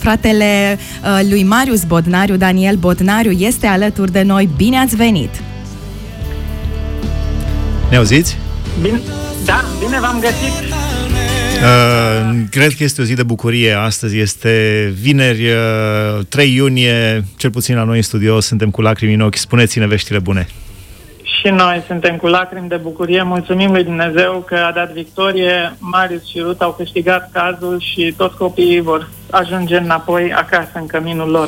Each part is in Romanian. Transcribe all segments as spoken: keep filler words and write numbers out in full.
Fratele uh, lui Marius Bodnariu, Daniel Bodnariu, este alături de noi. Bine ați venit! Ne auziți? Bine, da, bine v-am găsit! Uh, cred că este o zi de bucurie. Astăzi este vineri, uh, trei iunie, cel puțin la noi în studio, suntem cu lacrimi în ochi. Spuneți-ne veștile bune! Și noi suntem cu lacrimi de bucurie. Mulțumim lui Dumnezeu că a dat victorie. Marius și Ruth au câștigat cazul și toți copiii vor ajunge înapoi acasă în căminul lor.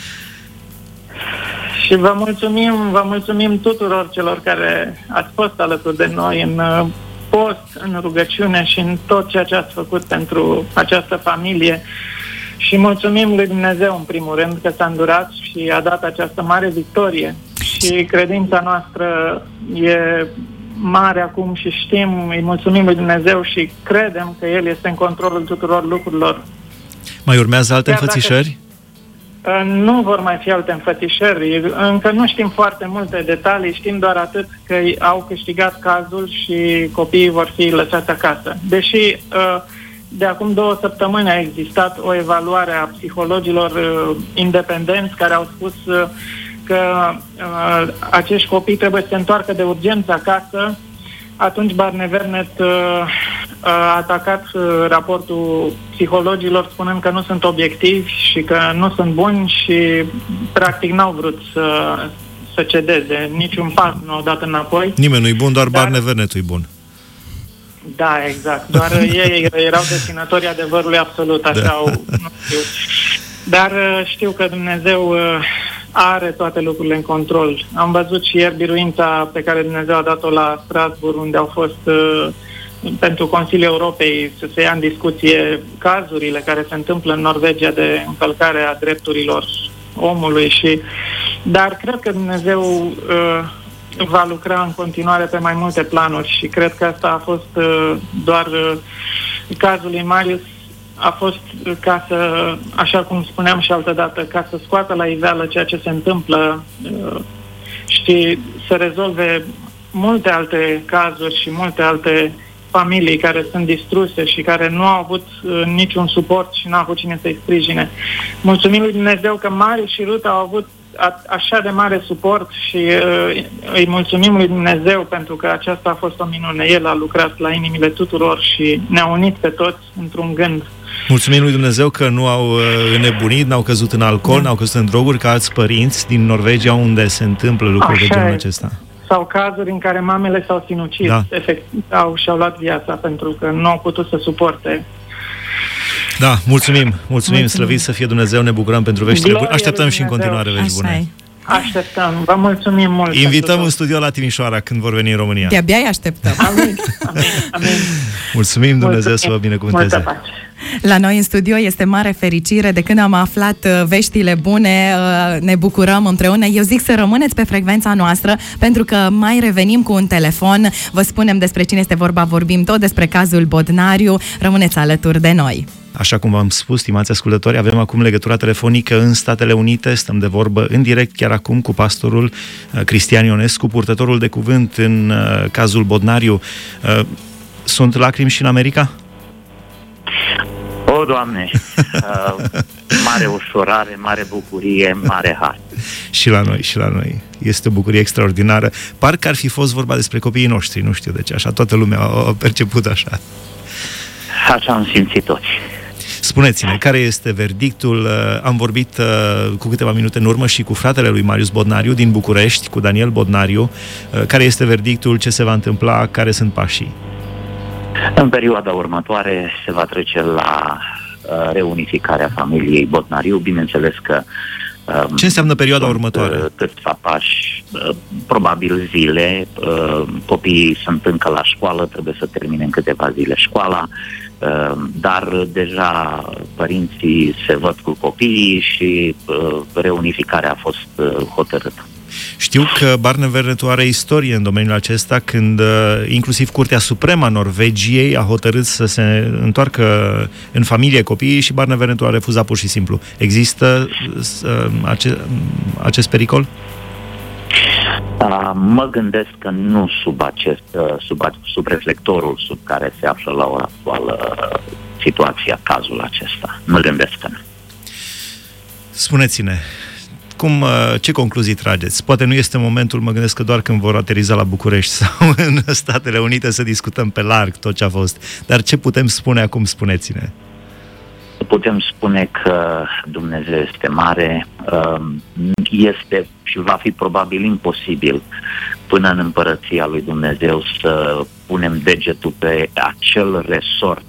Și vă mulțumim, vă mulțumim tuturor celor care ați fost alături de noi în post, în rugăciune și în tot ceea ce ați făcut pentru această familie. Și mulțumim lui Dumnezeu în primul rând că s-a îndurat și a dat această mare victorie. Și credința noastră e mare acum și știm, îi mulțumim lui Dumnezeu și credem că El este în controlul tuturor lucrurilor. Mai urmează alte Chiar înfățișări? Dacă nu vor mai fi alte înfățișări. Încă nu știm foarte multe detalii, știm doar atât că au câștigat cazul și copiii vor fi lăsați acasă. Deși de acum două săptămâni a existat o evaluare a psihologilor independenți care au spus că uh, acești copii trebuie să se întoarcă de urgență acasă. Atunci Barnevernet uh, a atacat uh, raportul psihologilor spunând că nu sunt obiectivi și că nu sunt buni și practic n-au vrut să, să cedeze. Niciun pas nu au dat înapoi. Nimeni nu-i bun, doar Dar... Barnevernetul-i bun. Da, exact. Doar ei erau deținătorii adevărului absolut, așa da. au, nu știu. Dar știu că Dumnezeu are toate lucrurile în control. Am văzut și ieri biruința pe care Dumnezeu a dat-o la Strasbourg, unde au fost uh, pentru Consiliul Europei să se ia în discuție cazurile care se întâmplă în Norvegia de încălcare a drepturilor omului. Și, dar cred că Dumnezeu uh, va lucra în continuare pe mai multe planuri și cred că asta a fost uh, doar uh, cazul lui Marius. A fost ca să, așa cum spuneam și altădată, ca să scoată la iveală ceea ce se întâmplă și să rezolve multe alte cazuri și multe alte familii care sunt distruse și care nu au avut niciun suport și nu au avut cine să-i sprijine. Mulțumim lui Dumnezeu că Marius și Ruth au avut a, așa de mare suport și uh, îi mulțumim lui Dumnezeu pentru că aceasta a fost o minune. El a lucrat la inimile tuturor și ne-a unit pe toți într-un gând. Mulțumim lui Dumnezeu că nu au uh, înnebunit, n-au căzut în alcool, da. n-au căzut în droguri ca alți părinți din Norvegia unde se întâmplă lucruri de genul acesta. Sau cazuri în care mamele s-au sinucis, da. efectiv, au, și-au luat viața pentru că nu au putut să suporte. Da, mulțumim, mulțumim, slăvit să fie Dumnezeu, ne bucurăm pentru veștile bune. Așteptăm și în continuare vești bune. Așteptăm, vă mulțumim mult. Invităm în studio la Timișoara când vor veni în România. De-abia îi așteptăm. Amin, amin, amin. Mulțumim, Dumnezeu să vă binecuvânteze. La noi în studio este mare fericire. De când am aflat veștile bune, ne bucurăm împreună. Eu zic să rămâneți pe frecvența noastră, pentru că mai revenim cu un telefon. Vă spunem despre cine este vorba, vorbim tot despre cazul Bodnariu. Rămâneți alături de noi. Așa cum v-am spus, stimați ascultători, avem acum legătura telefonică în Statele Unite. Stăm de vorbă în direct chiar acum cu pastorul Cristian Ionescu, purtătorul de cuvânt în cazul Bodnariu. Sunt lacrimi și în America? O, Doamne! Uh, mare ușurare, mare bucurie, mare har. Și la noi, și la noi. Este o bucurie extraordinară. Parcă ar fi fost vorba despre copiii noștri, nu știu de ce, așa toată lumea a perceput așa. Așa am simțit toți. Spuneți-ne, care este verdictul? Am vorbit uh, cu câteva minute în urmă și cu fratele lui Marius Bodnariu din București, cu Daniel Bodnariu. Uh, care este verdictul? Ce se va întâmpla? Care sunt pașii? În perioada următoare se va trece la uh, reunificarea familiei Bodnariu. Bineînțeles că uh, ce înseamnă perioada următoare? Uh, câțiva pași, uh, probabil zile. Uh, copiii sunt încă la școală, trebuie să termine în câteva zile școala. Uh, dar deja părinții se văd cu copiii și uh, reunificarea a fost uh, hotărâtă. Știu că Barnevernetul are istorie în domeniul acesta, când uh, inclusiv Curtea Supremă a Norvegiei a hotărât să se întoarcă în familie copiii și Barnevernetul a refuzat pur și simplu. Există uh, ace- acest pericol? Uh, mă gândesc că nu sub acest, uh, sub, sub reflectorul sub care se află la ora actuală uh, situația, cazul acesta. Mă gândesc că nu. Spuneți-ne, cum, ce concluzii trageți? Poate nu este momentul, mă gândesc că doar când vor ateriza la București sau în Statele Unite să discutăm pe larg tot ce a fost. Dar ce putem spune acum, spuneți-ne? Putem spune că Dumnezeu este mare, este și va fi probabil imposibil până în împărăția lui Dumnezeu să punem degetul pe acel resort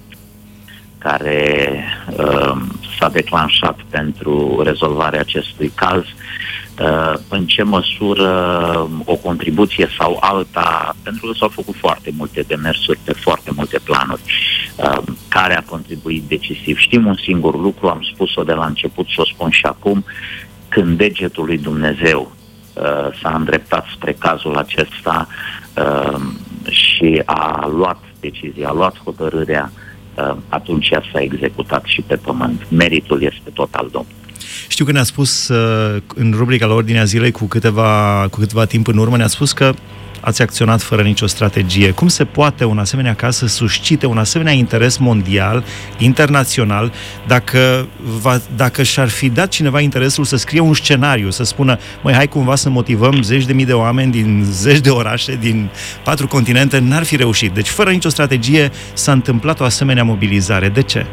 care uh, s-a declanșat pentru rezolvarea acestui caz, uh, în ce măsură o contribuție sau alta, pentru că s-au făcut foarte multe demersuri pe foarte multe planuri, uh, care a contribuit decisiv. Știm un singur lucru, am spus-o de la început și o spun și acum, când degetul lui Dumnezeu uh, s-a îndreptat spre cazul acesta uh, și a luat decizia, a luat hotărârea, atunci ea s-a executat și pe pământ. Meritul este tot al Domnului. Știu că ne-a spus în rubrica la Ordinea Zilei cu câteva, cu câteva timp în urmă, ne-a spus că ați acționat fără nicio strategie. Cum se poate un asemenea caz să suscite un asemenea interes mondial, internațional, dacă, va, dacă și-ar fi dat cineva interesul să scrie un scenariu, să spună, măi, hai cumva să motivăm zeci de mii de oameni din zeci de orașe, din patru continente, n-ar fi reușit. Deci, fără nicio strategie, s-a întâmplat o asemenea mobilizare. De ce?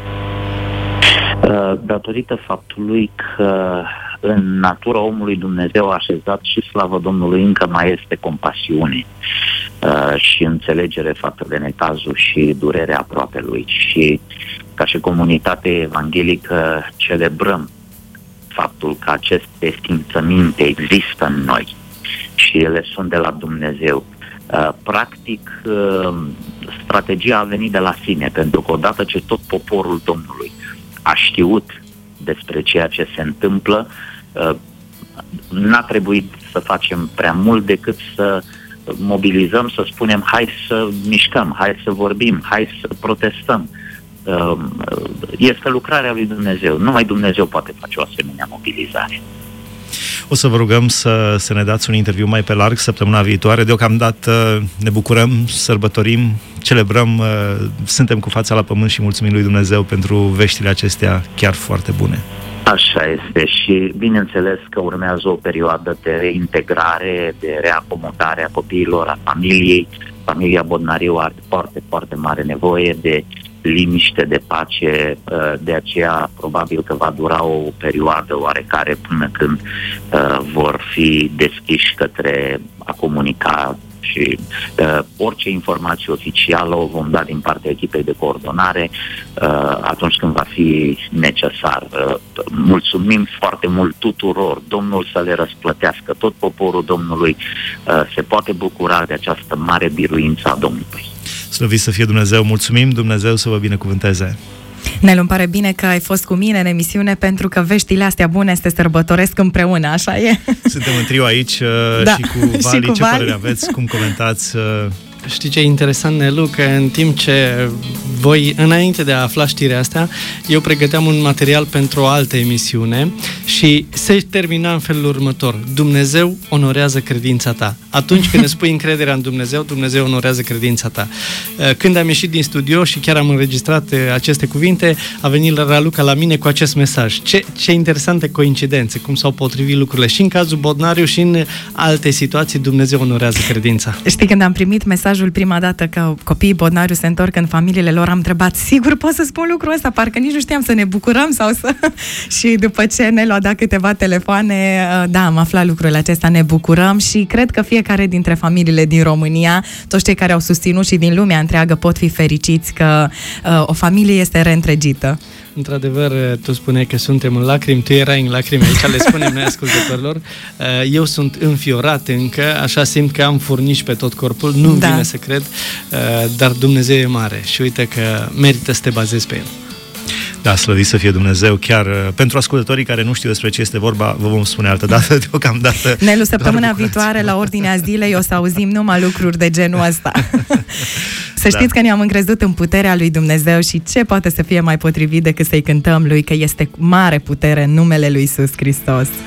Datorită faptului că în natura omului Dumnezeu a așezat și, slavă Domnului, încă mai este compasiune uh, și înțelegere față de necazul și durerea aproapelui. Și ca și comunitate evanghelică celebrăm faptul că aceste simțăminte există în noi și ele sunt de la Dumnezeu. Uh, practic, uh, strategia a venit de la sine, pentru că odată ce tot poporul Domnului a știut despre ceea ce se întâmplă, n-a trebuit să facem prea mult decât să mobilizăm, să spunem, hai să mișcăm, hai să vorbim, hai să protestăm. Este lucrarea lui Dumnezeu. Numai Dumnezeu poate face o asemenea mobilizare. O să vă rugăm să, să ne dați un interviu mai pe larg săptămâna viitoare. Deocamdată ne bucurăm, sărbătorim, celebrăm, suntem cu fața la pământ și mulțumim lui Dumnezeu pentru veștile acestea chiar foarte bune. Așa este și bineînțeles că urmează o perioadă de reintegrare, de reacomodare a copiilor, a familiei. Familia Bodnariu are foarte, foarte mare nevoie de liniște, de pace, de aceea probabil că va dura o perioadă oarecare până când uh, vor fi deschiși către a comunica și uh, orice informație oficială o vom da din partea echipei de coordonare uh, atunci când va fi necesar. Uh, mulțumim foarte mult tuturor, Domnul să le răsplătească, tot poporul Domnului uh, se poate bucura de această mare biruință a Domnului. Slăvit să fie Dumnezeu, mulțumim, Dumnezeu să vă binecuvânteze. Nelu, îmi pare bine că ai fost cu mine în emisiune, pentru că veștile astea bune se sărbătoresc împreună, așa e? Suntem în trio aici da. și cu Vali, și cu ce Vali? părere aveți, cum comentați? Știi ce e interesant, Nelu? Că în timp ce voi, înainte de a afla știrea asta, eu pregăteam un material pentru o altă emisiune și se termina în felul următor: Dumnezeu onorează credința ta. Atunci când îți pui încrederea în Dumnezeu, Dumnezeu onorează credința ta. Când am ieșit din studio și chiar am înregistrat aceste cuvinte, a venit Raluca la mine cu acest mesaj. Ce, ce interesante coincidențe, cum s-au potrivit lucrurile și în cazul Bodnariu și în alte situații. Dumnezeu onorează credința. Știi, când am primit mesajul prima dată că copiii Bodnariu se întorc în familiile lor, am întrebat, sigur pot să spun lucrul ăsta? Parcă nici nu știam să ne bucurăm sau să... Și după ce ne l-a dat câteva telefoane, da, am aflat lucrul acesta, ne bucurăm și cred că fiecare dintre familiile din România, toți cei care au susținut și din lumea întreagă pot fi fericiți că uh, o familie este reîntregită. Într-adevăr, tu spuneai că suntem în lacrimi, tu erai în lacrimi, aici le spunem noi ascultătorilor. Eu sunt înfiorat încă, așa simt că am furnici pe tot corpul, nu-mi da. vine să cred, dar Dumnezeu e mare și uite că merită să te bazezi pe El. Da, slăvit să fie Dumnezeu. Chiar pentru ascultătorii care nu știu despre ce este vorba, vă vom spune altă dată, deocamdată. Nelu, săptămâna viitoare, la Ordinea Zilei, o să auzim numai lucruri de genul ăsta. Să știți da. că ne-am încrezut în puterea lui Dumnezeu și ce poate să fie mai potrivit decât să-i cântăm lui că este mare putere în numele lui Iisus Hristos.